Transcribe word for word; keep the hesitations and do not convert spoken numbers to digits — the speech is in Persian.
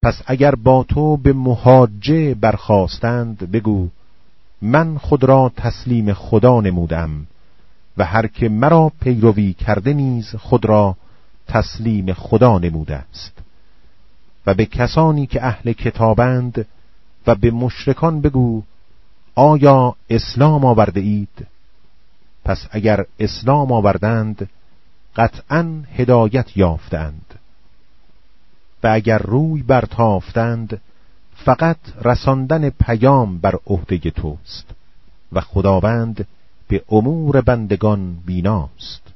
پس اگر با تو به محاجه برخاستند بگو من خود را تسلیم خدا نمودم و هر که مرا پیروی کرده نیز خود را تسلیم خدا نموده است. و به کسانی که اهل کتابند و به مشرکان بگو آیا اسلام آورده اید؟ پس اگر اسلام آوردند قطعاً هدایت یافتند، و اگر روی برتافتند فقط رساندن پیام بر عهده توست و خداوند به امور بندگان بیناست.